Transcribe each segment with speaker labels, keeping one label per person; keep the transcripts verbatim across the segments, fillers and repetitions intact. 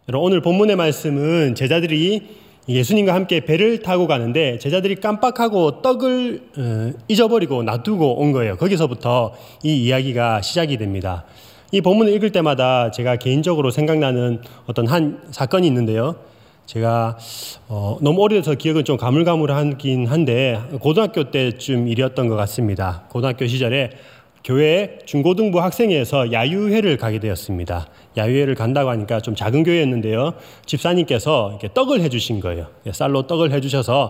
Speaker 1: 오늘 본문의 말씀은 제자들이 예수님과 함께 배를 타고 가는데 제자들이 깜빡하고 떡을 잊어버리고 놔두고 온 거예요. 거기서부터 이 이야기가 시작이 됩니다. 이 본문을 읽을 때마다 제가 개인적으로 생각나는 어떤 한 사건이 있는데요. 제가 어, 너무 오래돼서 기억은 좀 가물가물하긴 한데 고등학교 때쯤 일이었던 것 같습니다. 고등학교 시절에 교회 중고등부 학생회에서 야유회를 가게 되었습니다. 야유회를 간다고 하니까 좀 작은 교회였는데요. 집사님께서 이렇게 떡을 해주신 거예요. 쌀로 떡을 해주셔서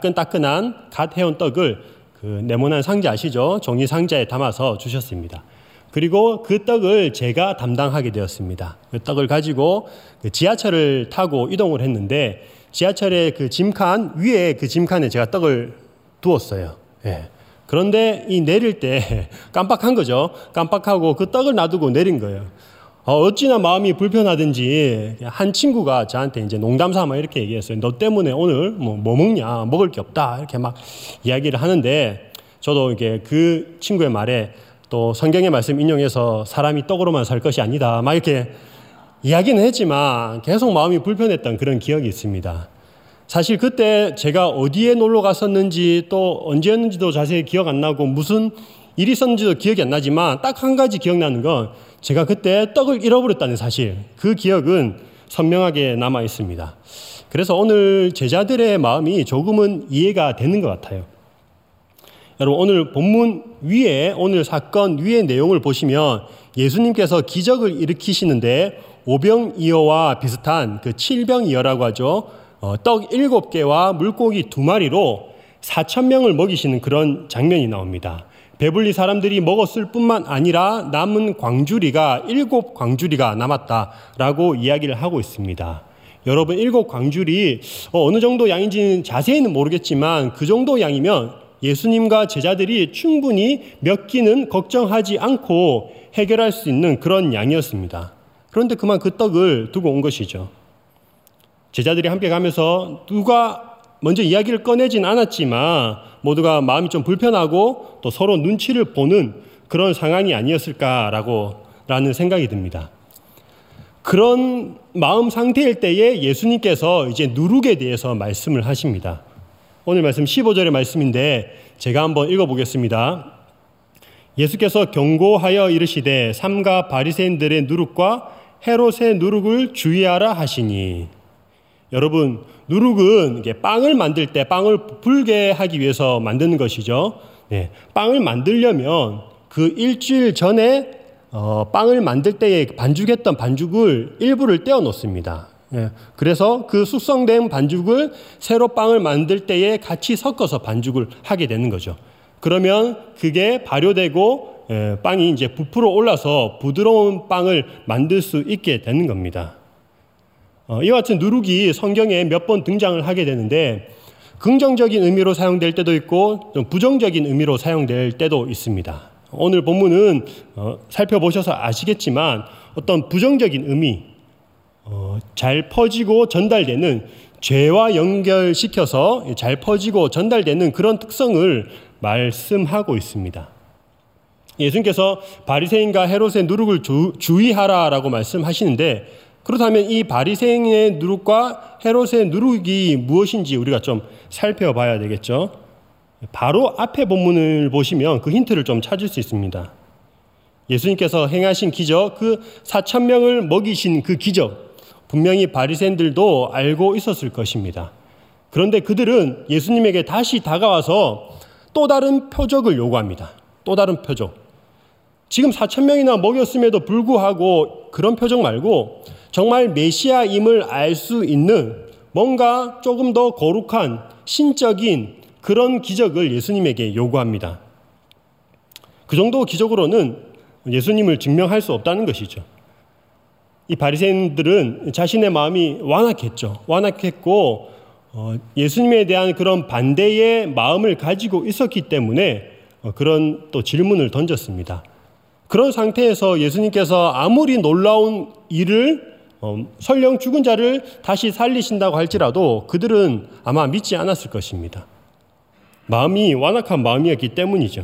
Speaker 1: 따끈따끈한 갓 해온 떡을 그 네모난 상자 아시죠? 종이 상자에 담아서 주셨습니다. 그리고 그 떡을 제가 담당하게 되었습니다. 그 떡을 가지고 그 지하철을 타고 이동을 했는데 지하철의 그 짐칸 위에 그 짐칸에 제가 떡을 두었어요. 예. 그런데 이 내릴 때 깜빡한 거죠. 깜빡하고 그 떡을 놔두고 내린 거예요. 어, 어찌나 마음이 불편하든지 한 친구가 저한테 이제 농담 삼아 이렇게 얘기했어요. 너 때문에 오늘 뭐, 뭐 먹냐? 먹을 게 없다. 이렇게 막 이야기를 하는데 저도 이게 그 친구의 말에 또 성경의 말씀 인용해서 사람이 떡으로만 살 것이 아니다. 막 이렇게 이야기는 했지만 계속 마음이 불편했던 그런 기억이 있습니다. 사실 그때 제가 어디에 놀러 갔었는지 또 언제였는지도 자세히 기억 안 나고 무슨 일이 있었는지도 기억이 안 나지만 딱 한 가지 기억나는 건 제가 그때 떡을 잃어버렸다는 사실, 그 기억은 선명하게 남아 있습니다. 그래서 오늘 제자들의 마음이 조금은 이해가 되는 것 같아요. 여러분 오늘 본문 위에 오늘 사건 위의 내용을 보시면 예수님께서 기적을 일으키시는데 오병이어와 비슷한 그 칠병이어라고 하죠. 어, 떡 일곱 개와 물고기 두 마리로 사천 명을 먹이시는 그런 장면이 나옵니다. 배불리 사람들이 먹었을 뿐만 아니라 남은 광주리가 일곱 광주리가 남았다라고 이야기를 하고 있습니다. 여러분 일곱 광주리 어, 어느 정도 양인지는 자세히는 모르겠지만 그 정도 양이면 예수님과 제자들이 충분히 몇 끼는 걱정하지 않고 해결할 수 있는 그런 양이었습니다. 그런데 그만 그 떡을 두고 온 것이죠. 제자들이 함께 가면서 누가 먼저 이야기를 꺼내진 않았지만 모두가 마음이 좀 불편하고 또 서로 눈치를 보는 그런 상황이 아니었을까라고 라는 생각이 듭니다. 그런 마음 상태일 때에 예수님께서 이제 누룩에 대해서 말씀을 하십니다. 오늘 말씀 십오 절의 말씀인데 제가 한번 읽어보겠습니다. 예수께서 경고하여 이르시되 삼가 바리새인들의 누룩과 헤롯의 누룩을 주의하라 하시니. 여러분 누룩은 이게 빵을 만들 때 빵을 불게 하기 위해서 만드는 것이죠. 네, 빵을 만들려면 그 일주일 전에 어, 빵을 만들 때에 반죽했던 반죽을 일부를 떼어 놓습니다. 네, 그래서 그 숙성된 반죽을 새로 빵을 만들 때에 같이 섞어서 반죽을 하게 되는 거죠. 그러면 그게 발효되고 에, 빵이 이제 부풀어 올라서 부드러운 빵을 만들 수 있게 되는 겁니다. 어, 이와 같은 누룩이 성경에 몇 번 등장을 하게 되는데 긍정적인 의미로 사용될 때도 있고 좀 부정적인 의미로 사용될 때도 있습니다. 오늘 본문은 어, 살펴보셔서 아시겠지만 어떤 부정적인 의미, 어, 잘 퍼지고 전달되는 죄와 연결시켜서 잘 퍼지고 전달되는 그런 특성을 말씀하고 있습니다. 예수님께서 바리새인과 헤롯의 누룩을 주, 주의하라라고 말씀하시는데 그렇다면 이 바리새인의 누룩과 헤롯의 누룩이 무엇인지 우리가 좀 살펴봐야 되겠죠. 바로 앞에 본문을 보시면 그 힌트를 좀 찾을 수 있습니다. 예수님께서 행하신 기적, 그 사천 명을 먹이신 그 기적, 분명히 바리새인들도 알고 있었을 것입니다. 그런데 그들은 예수님에게 다시 다가와서 또 다른 표적을 요구합니다. 또 다른 표적. 지금 사천 명이나 먹였음에도 불구하고 그런 표적 말고 정말 메시아임을 알 수 있는 뭔가 조금 더 거룩한 신적인 그런 기적을 예수님에게 요구합니다. 그 정도 기적으로는 예수님을 증명할 수 없다는 것이죠. 이 바리새인들은 자신의 마음이 완악했죠. 완악했고 어, 예수님에 대한 그런 반대의 마음을 가지고 있었기 때문에 어, 그런 또 질문을 던졌습니다. 그런 상태에서 예수님께서 아무리 놀라운 일을 어, 설령 죽은 자를 다시 살리신다고 할지라도 그들은 아마 믿지 않았을 것입니다. 마음이 완악한 마음이었기 때문이죠.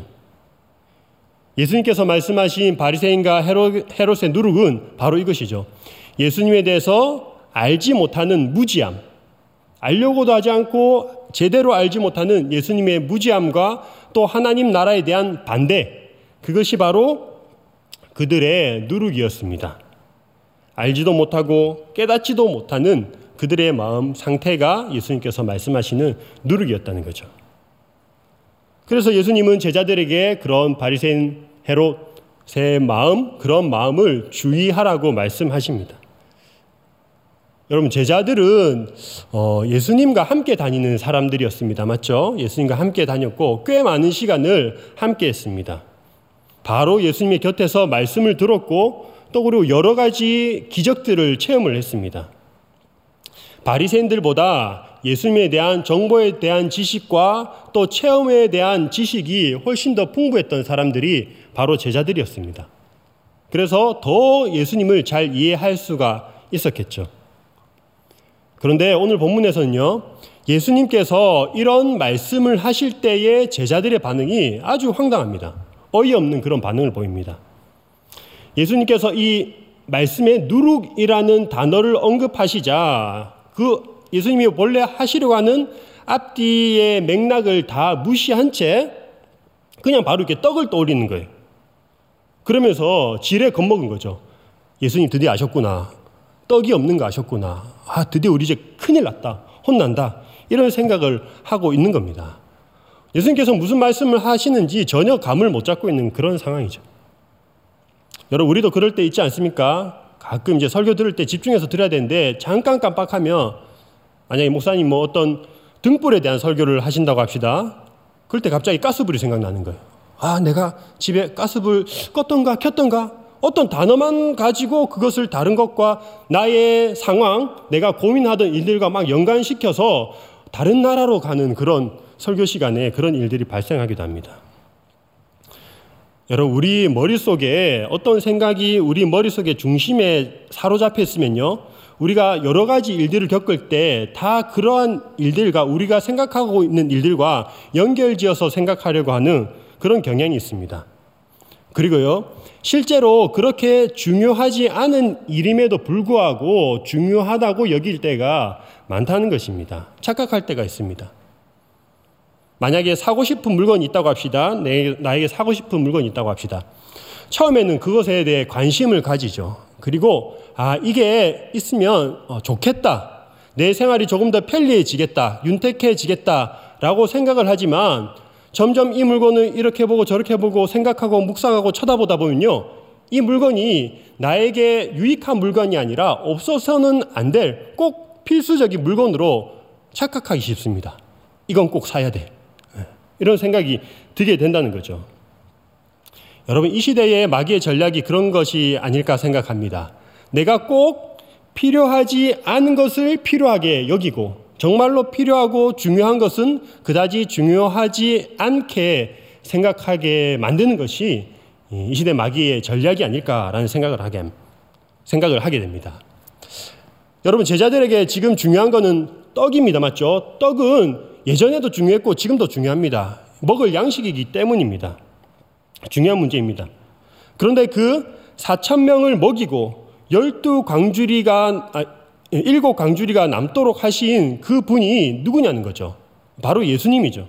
Speaker 1: 예수님께서 말씀하신 바리새인과 헤롯, 헤롯의 누룩은 바로 이것이죠. 예수님에 대해서 알지 못하는 무지함, 알려고도 하지 않고 제대로 알지 못하는 예수님의 무지함과 또 하나님 나라에 대한 반대, 그것이 바로 그들의 누룩이었습니다. 알지도 못하고 깨닫지도 못하는 그들의 마음 상태가 예수님께서 말씀하시는 누룩이었다는 거죠. 그래서 예수님은 제자들에게 그런 바리새인 헤롯의 마음, 그런 마음을 주의하라고 말씀하십니다. 여러분, 제자들은 어, 예수님과 함께 다니는 사람들이었습니다. 맞죠? 예수님과 함께 다녔고 꽤 많은 시간을 함께 했습니다. 바로 예수님의 곁에서 말씀을 들었고 또 그리고 여러 가지 기적들을 체험을 했습니다. 바리새인들보다 예수님에 대한 정보에 대한 지식과 또 체험에 대한 지식이 훨씬 더 풍부했던 사람들이 바로 제자들이었습니다. 그래서 더 예수님을 잘 이해할 수가 있었겠죠. 그런데 오늘 본문에서는요, 예수님께서 이런 말씀을 하실 때의 제자들의 반응이 아주 황당합니다. 어이없는 그런 반응을 보입니다. 예수님께서 이 말씀에 누룩이라는 단어를 언급하시자 그 예수님이 원래 하시려고 하는 앞뒤의 맥락을 다 무시한 채 그냥 바로 이렇게 떡을 떠올리는 거예요. 그러면서 지레 겁먹은 거죠. 예수님 드디어 아셨구나. 떡이 없는 거 아셨구나. 아, 드디어 우리 이제 큰일 났다. 혼난다. 이런 생각을 하고 있는 겁니다. 예수님께서 무슨 말씀을 하시는지 전혀 감을 못 잡고 있는 그런 상황이죠. 여러분, 우리도 그럴 때 있지 않습니까? 가끔 이제 설교 들을 때 집중해서 들어야 되는데 잠깐 깜빡하면, 만약에 목사님 뭐 어떤 등불에 대한 설교를 하신다고 합시다. 그럴 때 갑자기 가스불이 생각나는 거예요. 아, 내가 집에 가스불 껐던가 켰던가, 어떤 단어만 가지고 그것을 다른 것과 나의 상황, 내가 고민하던 일들과 막 연관시켜서 다른 나라로 가는 그런 설교 시간에 그런 일들이 발생하기도 합니다. 여러분, 우리 머릿속에 어떤 생각이 우리 머릿속의 중심에 사로잡혀 있으면요, 우리가 여러 가지 일들을 겪을 때 다 그러한 일들과 우리가 생각하고 있는 일들과 연결지어서 생각하려고 하는 그런 경향이 있습니다. 그리고요, 실제로 그렇게 중요하지 않은 일임에도 불구하고 중요하다고 여길 때가 많다는 것입니다. 착각할 때가 있습니다. 만약에 사고 싶은 물건이 있다고 합시다. 내, 나에게 사고 싶은 물건이 있다고 합시다. 처음에는 그것에 대해 관심을 가지죠. 그리고 아, 이게 있으면 어, 좋겠다. 내 생활이 조금 더 편리해지겠다. 윤택해지겠다라고 생각을 하지만 점점 이 물건을 이렇게 보고 저렇게 보고 생각하고 묵상하고 쳐다보다 보면요, 이 물건이 나에게 유익한 물건이 아니라 없어서는 안 될 꼭 필수적인 물건으로 착각하기 쉽습니다. 이건 꼭 사야 돼. 이런 생각이 들게 된다는 거죠. 여러분, 이 시대의 마귀의 전략이 그런 것이 아닐까 생각합니다. 내가 꼭 필요하지 않은 것을 필요하게 여기고 정말로 필요하고 중요한 것은 그다지 중요하지 않게 생각하게 만드는 것이 이 시대 마귀의 전략이 아닐까라는 생각을 하게, 생각을 하게 됩니다. 여러분, 제자들에게 지금 중요한 것은 떡입니다. 맞죠? 떡은 예전에도 중요했고 지금도 중요합니다. 먹을 양식이기 때문입니다. 중요한 문제입니다. 그런데 그 사천 명을 먹이고 열두 광주리가 아, 일곱 광주리가 남도록 하신 그 분이 누구냐는 거죠. 바로 예수님이죠.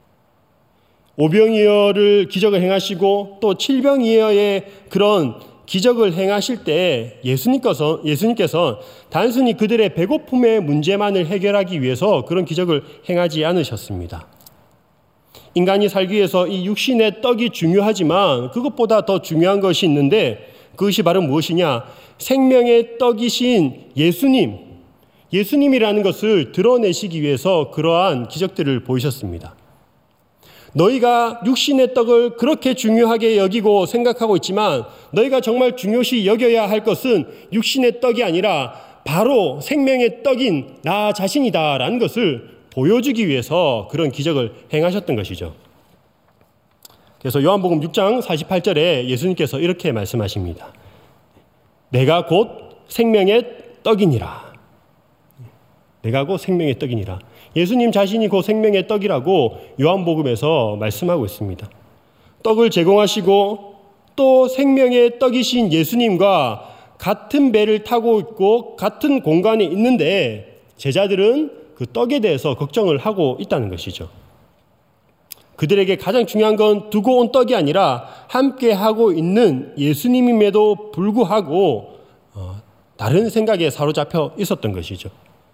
Speaker 1: 오병이어를 기적을 행하시고 또 칠병이어의 그런 기적을 행하실 때 예수님께서, 예수님께서 단순히 그들의 배고픔의 문제만을 해결하기 위해서 그런 기적을 행하지 않으셨습니다. 인간이 살기 위해서 이 육신의 떡이 중요하지만 그것보다 더 중요한 것이 있는데 그것이 바로 무엇이냐? 생명의 떡이신 예수님, 예수님이라는 것을 드러내시기 위해서 그러한 기적들을 보이셨습니다. 너희가 육신의 떡을 그렇게 중요하게 여기고 생각하고 있지만 너희가 정말 중요시 여겨야 할 것은 육신의 떡이 아니라 바로 생명의 떡인 나 자신이다라는 것을 보여주기 위해서 그런 기적을 행하셨던 것이죠. 그래서 요한복음 육 장 사십팔 절에 예수님께서 이렇게 말씀하십니다. 내가 곧 생명의 떡이니라. 내가 곧 생명의 떡이니라. 예수님 자신이 곧 생명의 떡이라고 요한복음에서 말씀하고 있습니다. 떡을 제공하시고 또 생명의 떡이신 예수님과 같은 배를 타고 있고 같은 공간에 있는데 제자들은 그 떡에 대해서 걱정을 하고 있다는 것이죠. 그들에게 가장 중요한 건 두고 온 떡이 아니라 함께 하고 있는 예수님임에도 불구하고 어, 다른 생각에 사로잡혀 있었던 것이죠.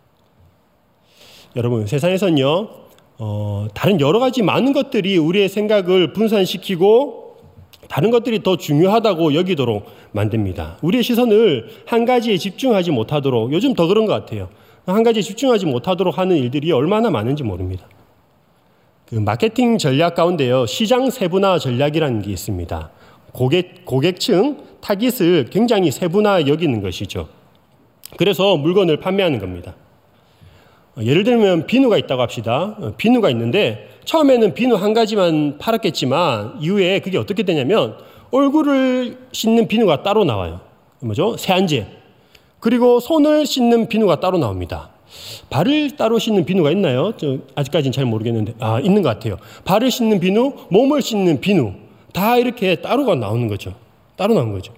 Speaker 1: 여러분, 세상에서는요, 어, 다른 여러 가지 많은 것들이 우리의 생각을 분산시키고 다른 것들이 더 중요하다고 여기도록 만듭니다. 우리의 시선을 한 가지에 집중하지 못하도록, 요즘 더 그런 것 같아요. 한 가지에 집중하지 못하도록 하는 일들이 얼마나 많은지 모릅니다. 그 마케팅 전략 가운데요, 시장 세분화 전략이라는 게 있습니다. 고객, 고객층 타깃을 굉장히 세분화 여기는 것이죠. 그래서 물건을 판매하는 겁니다. 예를 들면 비누가 있다고 합시다. 비누가 있는데 처음에는 비누 한 가지만 팔았겠지만 이후에 그게 어떻게 되냐면 얼굴을 씻는 비누가 따로 나와요. 뭐죠? 세안제. 그리고 손을 씻는 비누가 따로 나옵니다. 발을 따로 씻는 비누가 있나요? 저 아직까지는 잘 모르겠는데 아 있는 것 같아요. 발을 씻는 비누, 몸을 씻는 비누 다 이렇게 따로가 나오는 거죠. 따로 나온 거죠.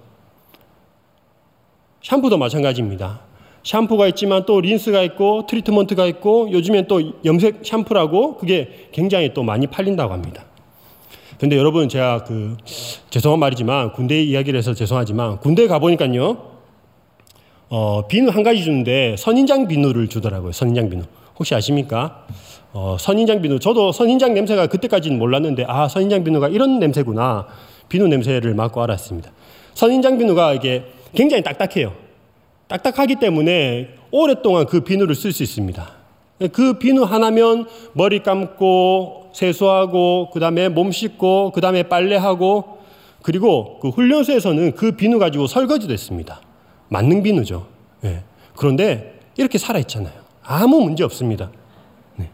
Speaker 1: 샴푸도 마찬가지입니다. 샴푸가 있지만 또 린스가 있고 트리트먼트가 있고 요즘엔 또 염색 샴푸라고 그게 굉장히 또 많이 팔린다고 합니다. 근데 여러분 제가 그 죄송한 말이지만 군대 이야기를 해서 죄송하지만 군대에 가보니까요 어, 비누 한 가지 주는데 선인장 비누를 주더라고요. 선인장 비누. 혹시 아십니까? 어, 선인장 비누. 저도 선인장 냄새가 그때까지는 몰랐는데 아 선인장 비누가 이런 냄새구나. 비누 냄새를 맡고 알았습니다. 선인장 비누가 이게 굉장히 딱딱해요. 딱딱하기 때문에 오랫동안 그 비누를 쓸 수 있습니다. 그 비누 하나면 머리 감고 세수하고 그 다음에 몸 씻고 그 다음에 빨래하고 그리고 그 훈련소에서는 그 비누 가지고 설거지도 했습니다. 만능 비누죠. 네. 그런데 이렇게 살아있잖아요. 아무 문제 없습니다. 네.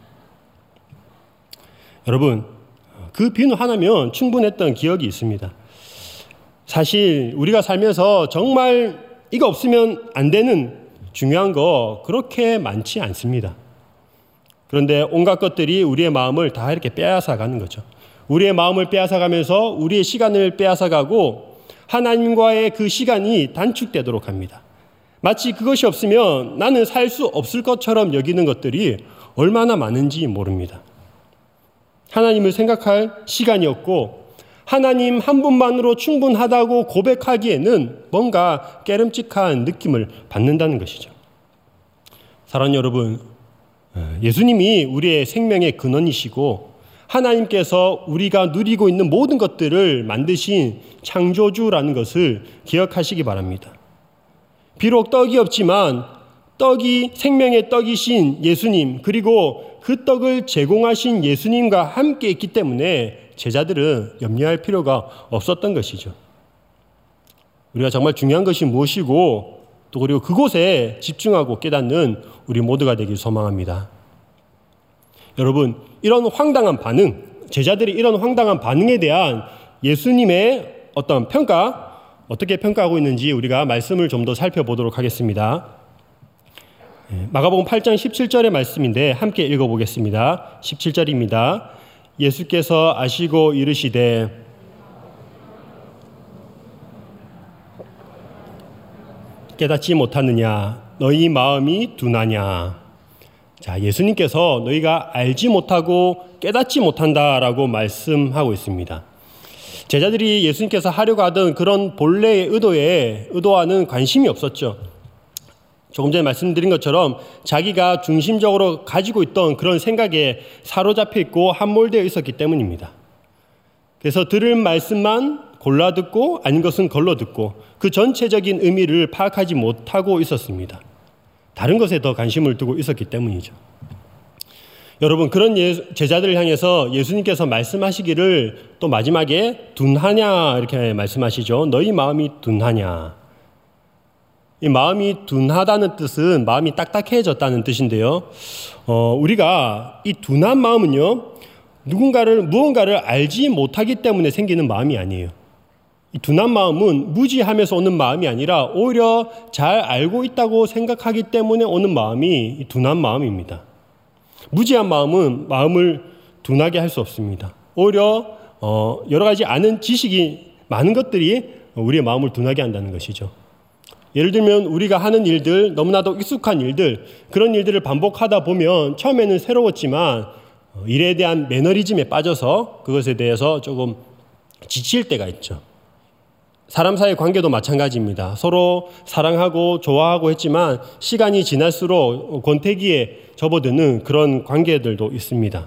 Speaker 1: 여러분 그 비누 하나면 충분했던 기억이 있습니다. 사실 우리가 살면서 정말 이거 없으면 안 되는 중요한 거 그렇게 많지 않습니다. 그런데 온갖 것들이 우리의 마음을 다 이렇게 빼앗아가는 거죠. 우리의 마음을 빼앗아가면서 우리의 시간을 빼앗아가고 하나님과의 그 시간이 단축되도록 합니다. 마치 그것이 없으면 나는 살 수 없을 것처럼 여기는 것들이 얼마나 많은지 모릅니다. 하나님을 생각할 시간이 없고 하나님 한 분만으로 충분하다고 고백하기에는 뭔가 깨름직한 느낌을 받는다는 것이죠. 사랑하는 여러분, 예수님이 우리의 생명의 근원이시고 하나님께서 우리가 누리고 있는 모든 것들을 만드신 창조주라는 것을 기억하시기 바랍니다. 비록 떡이 없지만 떡이 생명의 떡이신 예수님 그리고 그 떡을 제공하신 예수님과 함께 있기 때문에 제자들은 염려할 필요가 없었던 것이죠. 우리가 정말 중요한 것이 무엇이고 또 그리고 그곳에 집중하고 깨닫는 우리 모두가 되길 소망합니다. 여러분, 이런 황당한 반응, 제자들이 이런 황당한 반응에 대한 예수님의 어떤 평가, 어떻게 평가하고 있는지 우리가 말씀을 좀 더 살펴보도록 하겠습니다. 마가복음 팔 장 십칠 절의 말씀인데 함께 읽어보겠습니다. 십칠 절입니다. 예수께서 아시고 이르시되 깨닫지 못하느냐 너희 마음이 둔하냐. 자, 예수님께서 너희가 알지 못하고 깨닫지 못한다라고 말씀하고 있습니다. 제자들이 예수님께서 하려고 하던 그런 본래의 의도에 의도와는 관심이 없었죠. 조금 전에 말씀드린 것처럼 자기가 중심적으로 가지고 있던 그런 생각에 사로잡혀 있고 함몰되어 있었기 때문입니다. 그래서 들을 말씀만 골라 듣고 아닌 것은 걸러 듣고 그 전체적인 의미를 파악하지 못하고 있었습니다. 다른 것에 더 관심을 두고 있었기 때문이죠. 여러분, 그런 제자들을 향해서 예수님께서 말씀하시기를 또 마지막에 둔하냐 이렇게 말씀하시죠. 너희 마음이 둔하냐. 이 마음이 둔하다는 뜻은 마음이 딱딱해졌다는 뜻인데요. 어, 우리가 이 둔한 마음은요, 누군가를, 무언가를 알지 못하기 때문에 생기는 마음이 아니에요. 이 둔한 마음은 무지하면서 오는 마음이 아니라 오히려 잘 알고 있다고 생각하기 때문에 오는 마음이 이 둔한 마음입니다. 무지한 마음은 마음을 둔하게 할 수 없습니다. 오히려 어, 여러 가지 아는 지식이 많은 것들이 우리의 마음을 둔하게 한다는 것이죠. 예를 들면 우리가 하는 일들, 너무나도 익숙한 일들, 그런 일들을 반복하다 보면 처음에는 새로웠지만 일에 대한 매너리즘에 빠져서 그것에 대해서 조금 지칠 때가 있죠. 사람 사이 관계도 마찬가지입니다. 서로 사랑하고 좋아하고 했지만 시간이 지날수록 권태기에 접어드는 그런 관계들도 있습니다.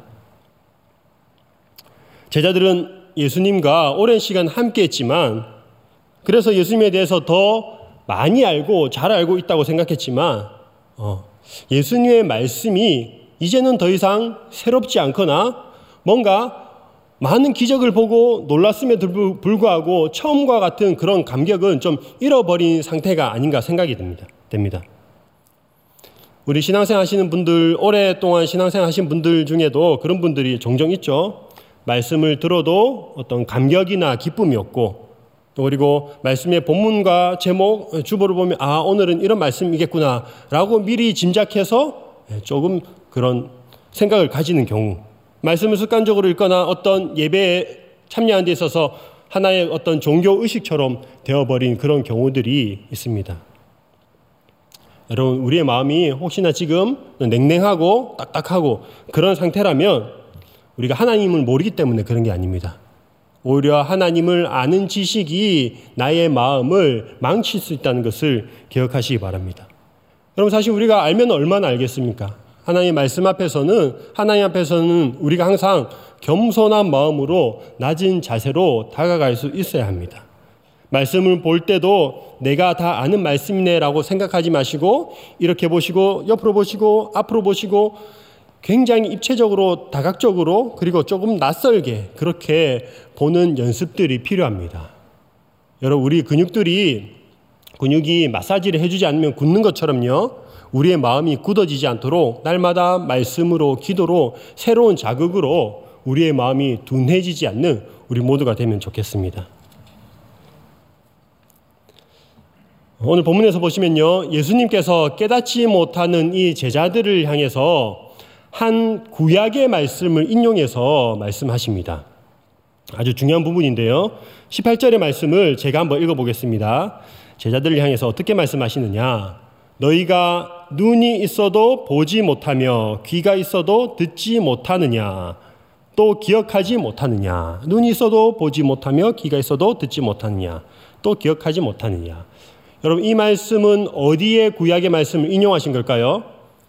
Speaker 1: 제자들은 예수님과 오랜 시간 함께 했지만 그래서 예수님에 대해서 더 많이 알고 잘 알고 있다고 생각했지만 어, 예수님의 말씀이 이제는 더 이상 새롭지 않거나 뭔가 많은 기적을 보고 놀랐음에도 불구하고 처음과 같은 그런 감격은 좀 잃어버린 상태가 아닌가 생각이 됩니다. 됩니다. 우리 신앙생활 하시는 분들, 오랫동안 신앙생활 하신 분들 중에도 그런 분들이 종종 있죠. 말씀을 들어도 어떤 감격이나 기쁨이 없고 또 그리고 말씀의 본문과 제목, 주보를 보면 아 오늘은 이런 말씀이겠구나 라고 미리 짐작해서 조금 그런 생각을 가지는 경우, 말씀을 습관적으로 읽거나 어떤 예배에 참여하는 데 있어서 하나의 어떤 종교의식처럼 되어버린 그런 경우들이 있습니다. 여러분, 우리의 마음이 혹시나 지금 냉랭하고 딱딱하고 그런 상태라면 우리가 하나님을 모르기 때문에 그런 게 아닙니다. 오히려 하나님을 아는 지식이 나의 마음을 망칠 수 있다는 것을 기억하시기 바랍니다. 여러분, 사실 우리가 알면 얼마나 알겠습니까? 하나님 말씀 앞에서는, 하나님 앞에서는 우리가 항상 겸손한 마음으로 낮은 자세로 다가갈 수 있어야 합니다. 말씀을 볼 때도 내가 다 아는 말씀이네라고 생각하지 마시고 이렇게 보시고 옆으로 보시고 앞으로 보시고 굉장히 입체적으로 다각적으로 그리고 조금 낯설게 그렇게 보는 연습들이 필요합니다. 여러분, 우리 근육들이 근육이 마사지를 해주지 않으면 굳는 것처럼요, 우리의 마음이 굳어지지 않도록 날마다 말씀으로 기도로 새로운 자극으로 우리의 마음이 둔해지지 않는 우리 모두가 되면 좋겠습니다. 오늘 본문에서 보시면요, 예수님께서 깨닫지 못하는 이 제자들을 향해서 한 구약의 말씀을 인용해서 말씀하십니다. 아주 중요한 부분인데요. 십팔 절의 말씀을 제가 한번 읽어보겠습니다. 제자들을 향해서 어떻게 말씀하시느냐. 너희가 눈이 있어도 보지 못하며 귀가 있어도 듣지 못하느냐. 또 기억하지 못하느냐. 눈이 있어도 보지 못하며 귀가 있어도 듣지 못하느냐. 또 기억하지 못하느냐. 여러분, 이 말씀은 어디에 구약의 말씀을 인용하신 걸까요?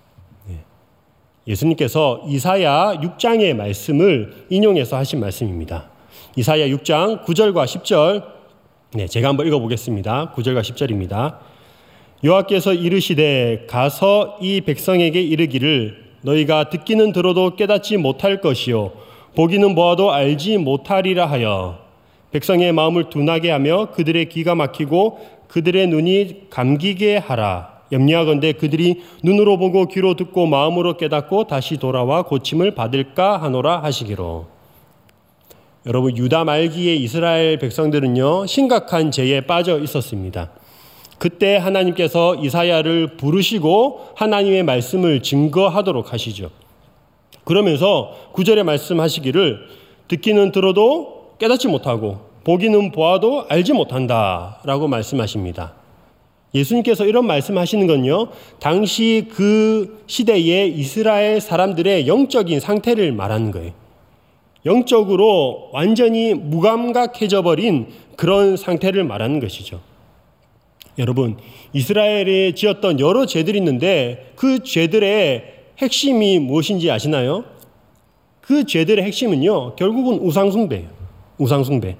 Speaker 1: 예수님께서 이사야 육 장의 말씀을 인용해서 하신 말씀입니다. 이사야 육 장 구 절과 십 절, 네, 제가 한번 읽어보겠습니다. 구 절과 십 절입니다. 여호와께서 이르시되 가서 이 백성에게 이르기를 너희가 듣기는 들어도 깨닫지 못할 것이요 보기는 보아도 알지 못하리라 하여 백성의 마음을 둔하게 하며 그들의 귀가 막히고 그들의 눈이 감기게 하라. 염려하건대 그들이 눈으로 보고 귀로 듣고 마음으로 깨닫고 다시 돌아와 고침을 받을까 하노라 하시기로. 여러분, 유다 말기의 이스라엘 백성들은요, 심각한 죄에 빠져 있었습니다. 그때 하나님께서 이사야를 부르시고 하나님의 말씀을 증거하도록 하시죠. 그러면서 구 절에 말씀하시기를 듣기는 들어도 깨닫지 못하고 보기는 보아도 알지 못한다 라고 말씀하십니다. 예수님께서 이런 말씀하시는 건요, 당시 그 시대의 이스라엘 사람들의 영적인 상태를 말하는 거예요. 영적으로 완전히 무감각해져 버린 그런 상태를 말하는 것이죠. 여러분, 이스라엘에 지었던 여러 죄들이 있는데 그 죄들의 핵심이 무엇인지 아시나요? 그 죄들의 핵심은요, 결국은 우상숭배예요. 우상숭배.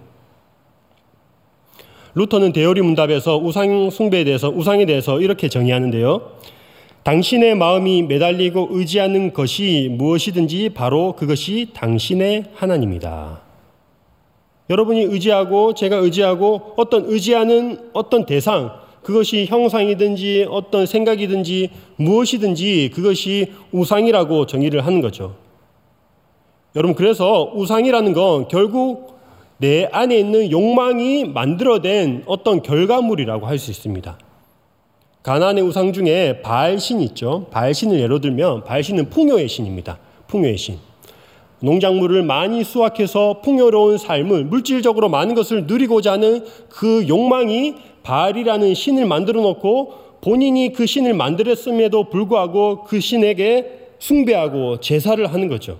Speaker 1: 루터는 대요리 문답에서 우상숭배에 대해서, 우상에 대해서 이렇게 정의하는데요. 당신의 마음이 매달리고 의지하는 것이 무엇이든지 바로 그것이 당신의 하나님이다. 여러분이 의지하고 제가 의지하고 어떤 의지하는 어떤 대상, 그것이 형상이든지 어떤 생각이든지 무엇이든지 그것이 우상이라고 정의를 하는 거죠. 여러분, 그래서 우상이라는 건 결국 내 안에 있는 욕망이 만들어낸 어떤 결과물이라고 할 수 있습니다. 가나안의 우상 중에 바알신이 있죠. 바알신을 예로 들면 바알신은 풍요의 신입니다. 풍요의 신. 농작물을 많이 수확해서 풍요로운 삶을, 물질적으로 많은 것을 누리고자 하는 그 욕망이 바알이라는 신을 만들어 놓고 본인이 그 신을 만들었음에도 불구하고 그 신에게 숭배하고 제사를 하는 거죠.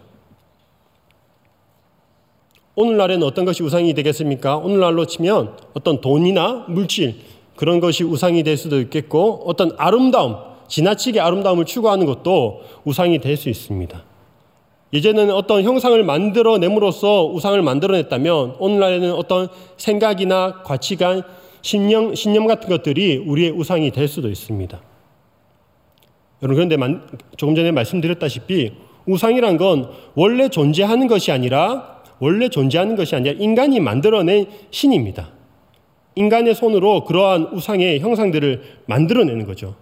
Speaker 1: 오늘날에는 어떤 것이 우상이 되겠습니까? 오늘날로 치면 어떤 돈이나 물질, 그런 것이 우상이 될 수도 있겠고, 어떤 아름다움, 지나치게 아름다움을 추구하는 것도 우상이 될 수 있습니다. 예전에는 어떤 형상을 만들어냄으로써 우상을 만들어냈다면, 오늘날에는 어떤 생각이나 가치관, 신념, 신념 같은 것들이 우리의 우상이 될 수도 있습니다. 여러분, 그런데 조금 전에 말씀드렸다시피 우상이란 건 원래 존재하는 것이 아니라 원래 존재하는 것이 아니라 인간이 만들어낸 신입니다. 인간의 손으로 그러한 우상의 형상들을 만들어내는 거죠.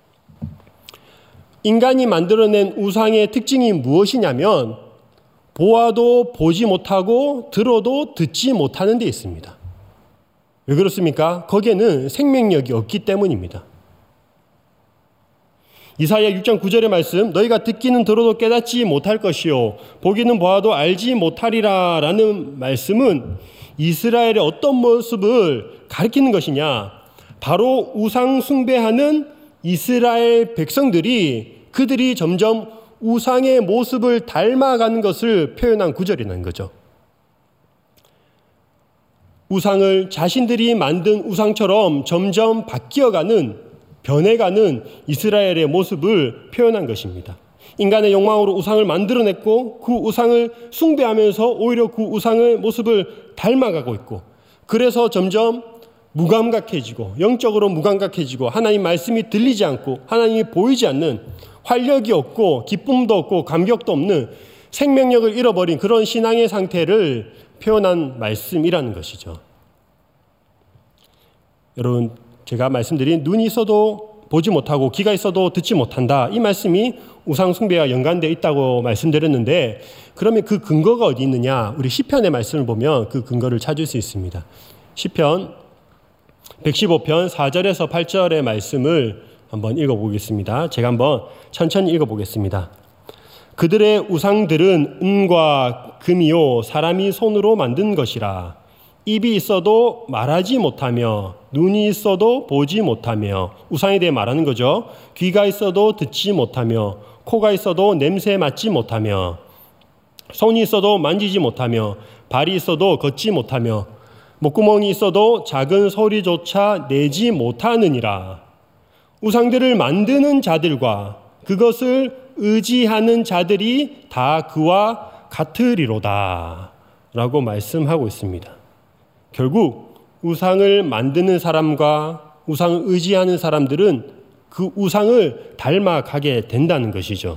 Speaker 1: 인간이 만들어낸 우상의 특징이 무엇이냐면 보아도 보지 못하고 들어도 듣지 못하는 데 있습니다. 왜 그렇습니까? 거기에는 생명력이 없기 때문입니다. 이사야 육 장 구 절의 말씀, 너희가 듣기는 들어도 깨닫지 못할 것이요 보기는 보아도 알지 못하리라 라는 말씀은 이스라엘의 어떤 모습을 가리키는 것이냐? 바로 우상 숭배하는 이스라엘 백성들이 그들이 점점 우상의 모습을 닮아가는 것을 표현한 구절이라는 거죠. 우상을 자신들이 만든 우상처럼 점점 바뀌어가는, 변해가는 이스라엘의 모습을 표현한 것입니다. 인간의 욕망으로 우상을 만들어냈고 그 우상을 숭배하면서 오히려 그 우상의 모습을 닮아가고 있고, 그래서 점점 무감각해지고 영적으로 무감각해지고 하나님 말씀이 들리지 않고 하나님이 보이지 않는, 활력이 없고 기쁨도 없고 감격도 없는 생명력을 잃어버린 그런 신앙의 상태를 표현한 말씀이라는 것이죠. 여러분, 제가 말씀드린 눈이 있어도 보지 못하고 귀가 있어도 듣지 못한다, 이 말씀이 우상 숭배와 연관되어 있다고 말씀드렸는데, 그러면 그 근거가 어디 있느냐? 우리 시편의 말씀을 보면 그 근거를 찾을 수 있습니다. 시편 백십오 편 사 절에서 팔 절의 말씀을 한번 읽어보겠습니다. 제가 한번 천천히 읽어보겠습니다. 그들의 우상들은 은과 금이요 사람이 손으로 만든 것이라. 입이 있어도 말하지 못하며 눈이 있어도 보지 못하며, 우상에 대해 말하는 거죠. 귀가 있어도 듣지 못하며 코가 있어도 냄새 맡지 못하며 손이 있어도 만지지 못하며 발이 있어도 걷지 못하며 목구멍이 있어도 작은 소리조차 내지 못하느니라. 우상들을 만드는 자들과 그것을 의지하는 자들이 다 그와 같으리로다 라고 말씀하고 있습니다. 결국 우상을 만드는 사람과 우상을 의지하는 사람들은 그 우상을 닮아가게 된다는 것이죠.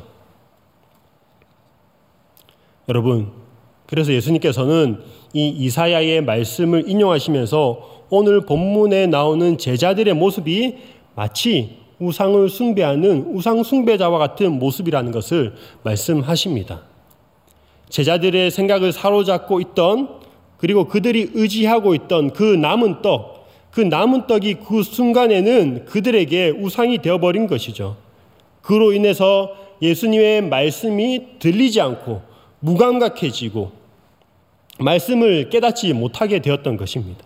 Speaker 1: 여러분, 그래서 예수님께서는 이 이사야의 말씀을 인용하시면서 오늘 본문에 나오는 제자들의 모습이 마치 우상을 숭배하는 우상 숭배자와 같은 모습이라는 것을 말씀하십니다. 제자들의 생각을 사로잡고 있던, 그리고 그들이 의지하고 있던 그 남은 떡, 그 남은 떡이 그 순간에는 그들에게 우상이 되어버린 것이죠. 그로 인해서 예수님의 말씀이 들리지 않고 무감각해지고 말씀을 깨닫지 못하게 되었던 것입니다.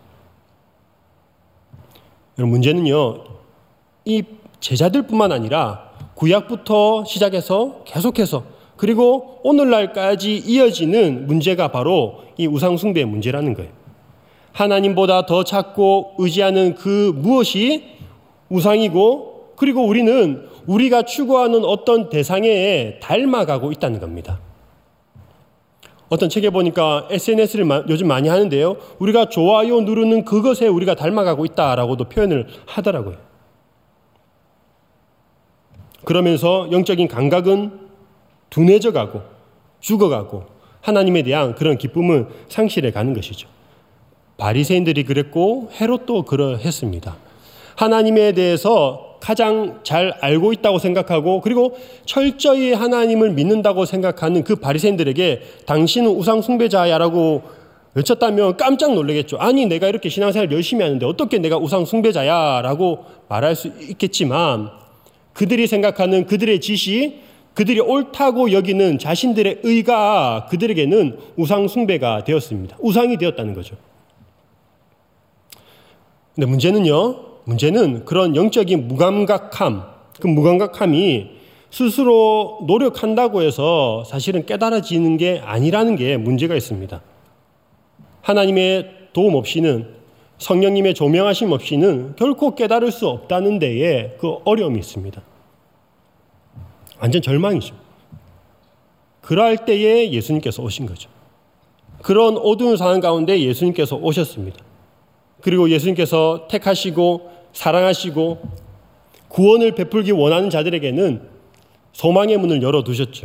Speaker 1: 여러분, 문제는요, 이 제자들뿐만 아니라 구약부터 시작해서 계속해서 그리고 오늘날까지 이어지는 문제가 바로 이 우상 숭배의 문제라는 거예요. 하나님보다 더 찾고 의지하는 그 무엇이 우상이고, 그리고 우리는 우리가 추구하는 어떤 대상에 닮아가고 있다는 겁니다. 어떤 책에 보니까 에스엔에스를 요즘 많이 하는데요, 우리가 좋아요 누르는 그것에 우리가 닮아가고 있다라고도 표현을 하더라고요. 그러면서 영적인 감각은 둔해져가고 죽어가고 하나님에 대한 그런 기쁨은 상실해 가는 것이죠. 바리새인들이 그랬고 헤롯도 그러했습니다. 하나님에 대해서 가장 잘 알고 있다고 생각하고 그리고 철저히 하나님을 믿는다고 생각하는 그 바리새인들에게 당신은 우상 숭배자야라고 외쳤다면 깜짝 놀라겠죠. 아니, 내가 이렇게 신앙생활 열심히 하는데 어떻게 내가 우상 숭배자야라고 말할 수 있겠지만, 그들이 생각하는 그들의 지시, 그들이 옳다고 여기는 자신들의 의가 그들에게는 우상 숭배가 되었습니다. 우상이 되었다는 거죠. 근데 문제는요, 문제는 그런 영적인 무감각함, 그 무감각함이 스스로 노력한다고 해서 사실은 깨달아지는 게 아니라는 게 문제가 있습니다. 하나님의 도움 없이는, 성령님의 조명하심 없이는 결코 깨달을 수 없다는 데에 그 어려움이 있습니다. 완전 절망이죠. 그럴 때에 예수님께서 오신 거죠. 그런 어두운 상황 가운데 예수님께서 오셨습니다. 그리고 예수님께서 택하시고 사랑하시고 구원을 베풀기 원하는 자들에게는 소망의 문을 열어두셨죠.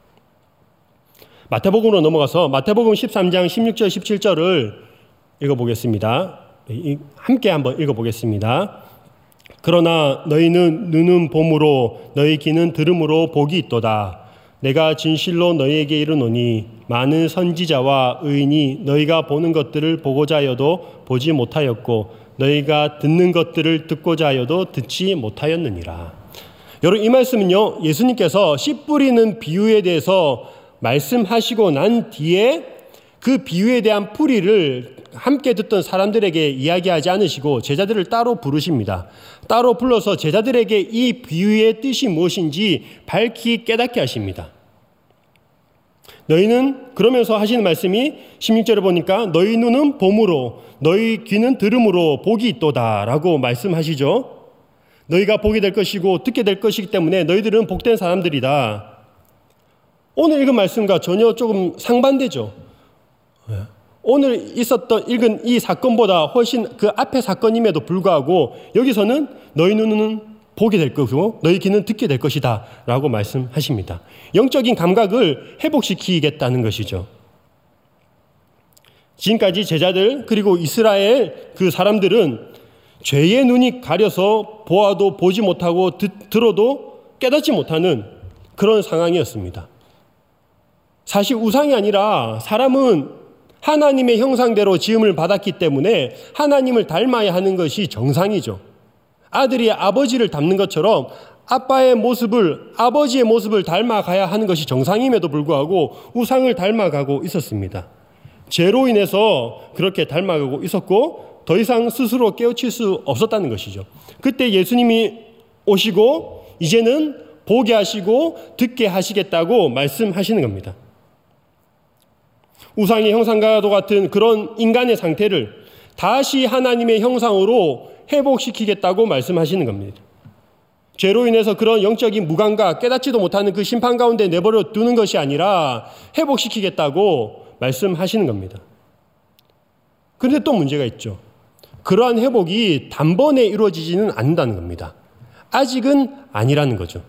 Speaker 1: 마태복음으로 넘어가서 마태복음 십삼 장 십육 절 십칠 절을 읽어보겠습니다. 함께 한번 읽어보겠습니다. 그러나 너희는 눈은 봄으로 너희 귀는 들음으로 복이 있도다. 내가 진실로 너희에게 이르노니 많은 선지자와 의인이 너희가 보는 것들을 보고자 하여도 보지 못하였고 너희가 듣는 것들을 듣고자 하여도 듣지 못하였느니라. 여러분, 이 말씀은요, 예수님께서 씨 뿌리는 비유에 대해서 말씀하시고 난 뒤에 그 비유에 대한 풀이를 함께 듣던 사람들에게 이야기하지 않으시고 제자들을 따로 부르십니다. 따로 불러서 제자들에게 이 비유의 뜻이 무엇인지 밝히 깨닫게 하십니다. 너희는, 그러면서 하시는 말씀이 십육 절에 보니까 너희 눈은 봄으로 너희 귀는 들음으로 복이 있도다 라고 말씀하시죠. 너희가 보게 될 것이고 듣게 될 것이기 때문에 너희들은 복된 사람들이다. 오늘 읽은 말씀과 전혀 조금 상반되죠. 오늘 있었던 읽은 이 사건보다 훨씬 그 앞의 사건임에도 불구하고 여기서는 너희 눈은 보게 될 것이고 너희 귀는 듣게 될 것이다 라고 말씀하십니다. 영적인 감각을 회복시키겠다는 것이죠. 지금까지 제자들 그리고 이스라엘 그 사람들은 죄의 눈이 가려서 보아도 보지 못하고 듣, 들어도 깨닫지 못하는 그런 상황이었습니다. 사실 우상이 아니라 사람은 하나님의 형상대로 지음을 받았기 때문에 하나님을 닮아야 하는 것이 정상이죠. 아들이 아버지를 닮는 것처럼 아빠의 모습을, 아버지의 모습을 닮아가야 하는 것이 정상임에도 불구하고 우상을 닮아가고 있었습니다. 죄로 인해서 그렇게 닮아가고 있었고 더 이상 스스로 깨우칠 수 없었다는 것이죠. 그때 예수님이 오시고 이제는 보게 하시고 듣게 하시겠다고 말씀하시는 겁니다. 우상의 형상과도 같은 그런 인간의 상태를 다시 하나님의 형상으로 회복시키겠다고 말씀하시는 겁니다. 죄로 인해서 그런 영적인 무감각, 깨닫지도 못하는 그 심판 가운데 내버려 두는 것이 아니라 회복시키겠다고 말씀하시는 겁니다. 그런데 또 문제가 있죠. 그러한 회복이 단번에 이루어지지는 않는다는 겁니다. 아직은 아니라는 거죠.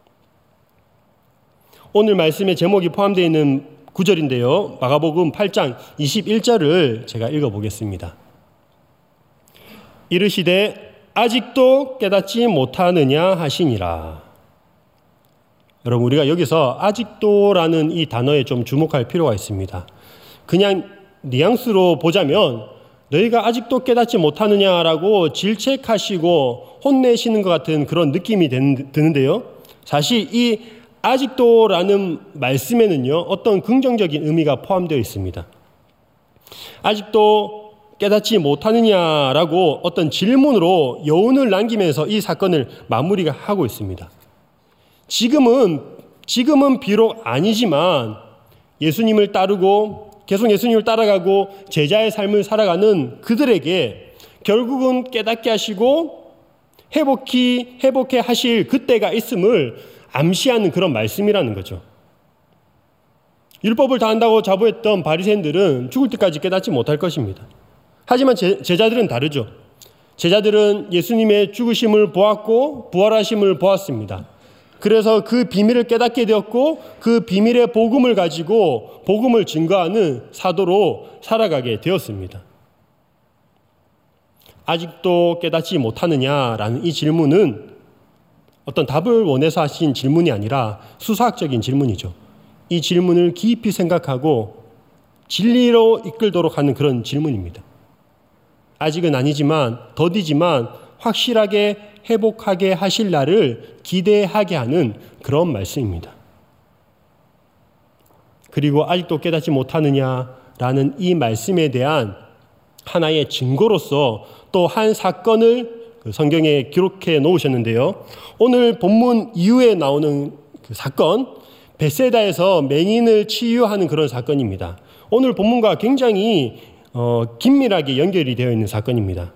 Speaker 1: 오늘 말씀의 제목이 포함되어 있는 구절인데요. 마가복음 팔 장 이십일 절을 제가 읽어보겠습니다. 이르시되 아직도 깨닫지 못하느냐 하시니라. 여러분, 우리가 여기서 아직도라는 이 단어에 좀 주목할 필요가 있습니다. 그냥 뉘앙스로 보자면 너희가 아직도 깨닫지 못하느냐라고 질책하시고 혼내시는 것 같은 그런 느낌이 드는데요. 사실 이 아직도라는 말씀에는요, 어떤 긍정적인 의미가 포함되어 있습니다. 아직도 깨닫지 못하느냐라고 어떤 질문으로 여운을 남기면서 이 사건을 마무리가 하고 있습니다. 지금은, 지금은 비록 아니지만 예수님을 따르고 계속 예수님을 따라가고 제자의 삶을 살아가는 그들에게 결국은 깨닫게 하시고 회복히, 회복해 하실 그때가 있음을 암시하는 그런 말씀이라는 거죠. 율법을 다 한다고 자부했던 바리새인들은 죽을 때까지 깨닫지 못할 것입니다. 하지만 제, 제자들은 다르죠. 제자들은 예수님의 죽으심을 보았고 부활하심을 보았습니다. 그래서 그 비밀을 깨닫게 되었고 그 비밀의 복음을 가지고 복음을 증거하는 사도로 살아가게 되었습니다. 아직도 깨닫지 못하느냐라는 이 질문은 어떤 답을 원해서 하신 질문이 아니라 수사학적인 질문이죠. 이 질문을 깊이 생각하고 진리로 이끌도록 하는 그런 질문입니다. 아직은 아니지만 더디지만 확실하게 회복하게 하실 날을 기대하게 하는 그런 말씀입니다. 그리고 아직도 깨닫지 못하느냐라는 이 말씀에 대한 하나의 증거로서 또 한 사건을 그 성경에 기록해 놓으셨는데요. 오늘 본문 이후에 나오는 그 사건, 벳세다에서 맹인을 치유하는 그런 사건입니다. 오늘 본문과 굉장히 어, 긴밀하게 연결이 되어 있는 사건입니다.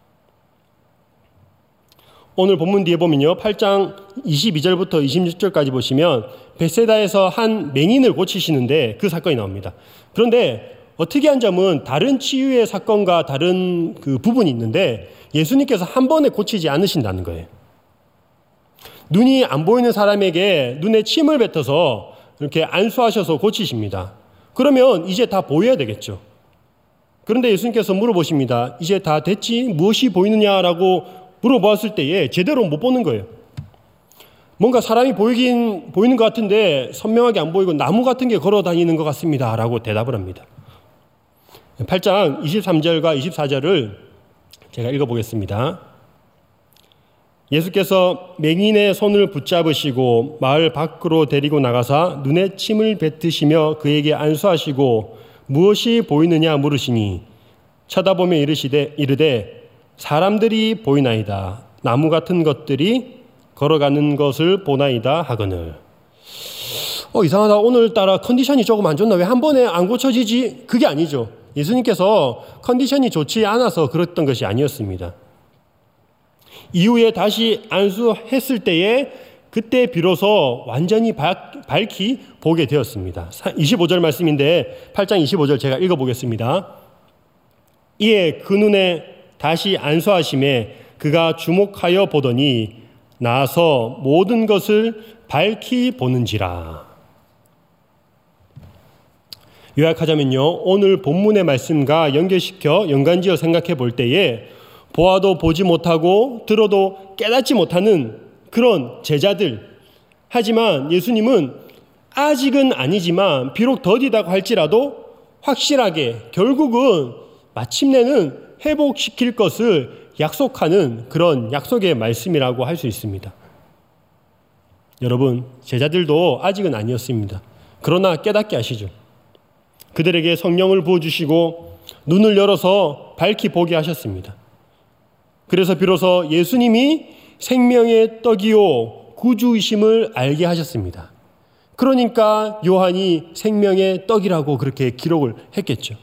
Speaker 1: 오늘 본문 뒤에 보면요, 팔 장 이십이 절부터 이십육 절까지 보시면 벳세다에서 한 맹인을 고치시는데 그 사건이 나옵니다. 그런데 특이한 점은 다른 치유의 사건과 다른 그 부분이 있는데 예수님께서 한 번에 고치지 않으신다는 거예요. 눈이 안 보이는 사람에게 눈에 침을 뱉어서 이렇게 안수하셔서 고치십니다. 그러면 이제 다 보여야 되겠죠. 그런데 예수님께서 물어보십니다. 이제 다 됐지? 무엇이 보이느냐라고 물어보았을 때에 제대로 못 보는 거예요. 뭔가 사람이 보이긴 보이는 것 같은데 선명하게 안 보이고 나무 같은 게 걸어 다니는 것 같습니다 라고 대답을 합니다. 팔 장 이십삼 절과 이십사 절을 제가 읽어보겠습니다. 예수께서 맹인의 손을 붙잡으시고 마을 밖으로 데리고 나가사 눈에 침을 뱉으시며 그에게 안수하시고 무엇이 보이느냐 물으시니 쳐다보며 이르시되 이르되 사람들이 보이나이다. 나무 같은 것들이 걸어가는 것을 보나이다 하거늘. 어 이상하다. 오늘따라 컨디션이 조금 안 좋나? 왜 한 번에 안 고쳐지지? 그게 아니죠. 예수님께서 컨디션이 좋지 않아서 그랬던 것이 아니었습니다. 이후에 다시 안수했을 때에 그때 비로소 완전히 밝히 보게 되었습니다. 이십오 절 말씀인데 팔 장 이십오 절 제가 읽어보겠습니다. 이에 그 눈에 다시 안수하심에 그가 주목하여 보더니 나서 모든 것을 밝히 보는지라. 요약하자면요, 오늘 본문의 말씀과 연결시켜 연관지어 생각해 볼 때에 보아도 보지 못하고 들어도 깨닫지 못하는 그런 제자들, 하지만 예수님은 아직은 아니지만 비록 더디다고 할지라도 확실하게 결국은 마침내는 회복시킬 것을 약속하는 그런 약속의 말씀이라고 할 수 있습니다. 여러분, 제자들도 아직은 아니었습니다. 그러나 깨닫게 하시죠. 그들에게 성령을 부어주시고 눈을 열어서 밝히 보게 하셨습니다. 그래서 비로소 예수님이 생명의 떡이요 구주이심을 알게 하셨습니다. 그러니까 요한이 생명의 떡이라고 그렇게 기록을 했겠죠.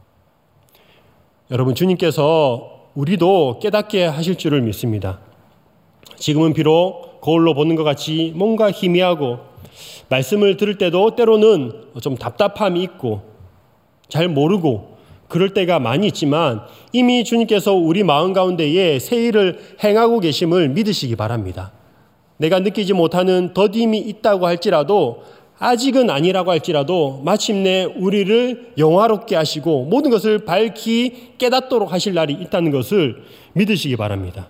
Speaker 1: 여러분, 주님께서 우리도 깨닫게 하실 줄을 믿습니다. 지금은 비록 거울로 보는 것 같이 뭔가 희미하고 말씀을 들을 때도 때로는 좀 답답함이 있고 잘 모르고 그럴 때가 많이 있지만 이미 주님께서 우리 마음 가운데에 새 일을 행하고 계심을 믿으시기 바랍니다. 내가 느끼지 못하는 더딤이 있다고 할지라도 아직은 아니라고 할지라도 마침내 우리를 영화롭게 하시고 모든 것을 밝히 깨닫도록 하실 날이 있다는 것을 믿으시기 바랍니다.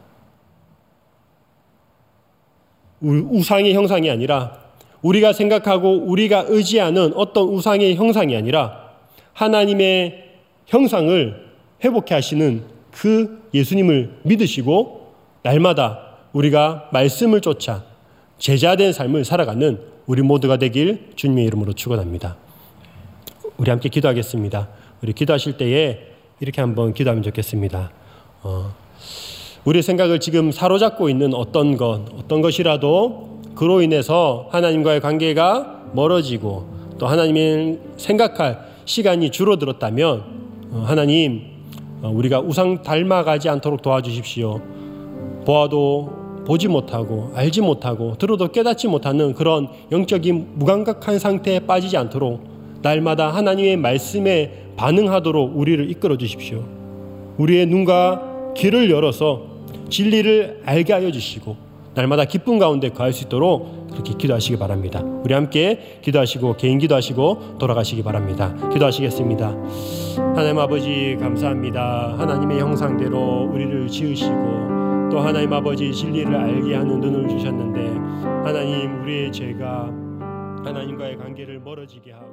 Speaker 1: 우상의 형상이 아니라 우리가 생각하고 우리가 의지하는 어떤 우상의 형상이 아니라 하나님의 형상을 회복해 하시는 그 예수님을 믿으시고 날마다 우리가 말씀을 쫓아 제자된 삶을 살아가는 우리 모두가 되길 주님의 이름으로 축원합니다. 우리 함께 기도하겠습니다. 우리 기도하실 때에 이렇게 한번 기도하면 좋겠습니다. 어, 우리의 생각을 지금 사로잡고 있는 어떤 것, 어떤 것이라도 그로 인해서 하나님과의 관계가 멀어지고 또 하나님을 생각할 시간이 줄어들었다면 하나님, 우리가 우상 닮아가지 않도록 도와주십시오. 보아도 보지 못하고 알지 못하고 들어도 깨닫지 못하는 그런 영적인 무감각한 상태에 빠지지 않도록 날마다 하나님의 말씀에 반응하도록 우리를 이끌어 주십시오. 우리의 눈과 귀를 열어서 진리를 알게 하여 주시고 날마다 기쁨 가운데 거할 수 있도록 그렇게 기도하시기 바랍니다. 우리 함께 기도하시고 개인 기도하시고 돌아가시기 바랍니다. 기도하시겠습니다. 하나님 아버지 감사합니다. 하나님의 형상대로 우리를 지으시고 또 하나님 아버지 진리를 알게 하는 눈을 주셨는데 하나님, 우리의 죄가 하나님과의 관계를 멀어지게 하고